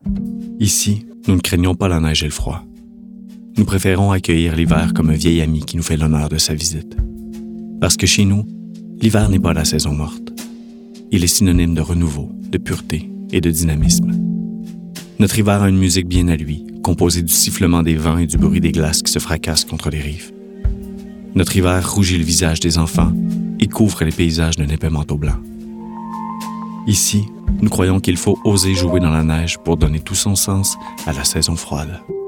Ici, nous ne craignons pas la neige et le froid. Nous préférons accueillir l'hiver comme un vieil ami qui nous fait l'honneur de sa visite. Parce que chez nous, l'hiver n'est pas la saison morte. Il est synonyme de renouveau, de pureté et de dynamisme. Notre hiver a une musique bien à lui, composée du sifflement des vents et du bruit des glaces qui se fracassent contre les rives. Notre hiver rougit le visage des enfants et couvre les paysages d'un épais manteau blanc. Ici, nous croyons qu'il faut oser jouer dans la neige pour donner tout son sens à la saison froide.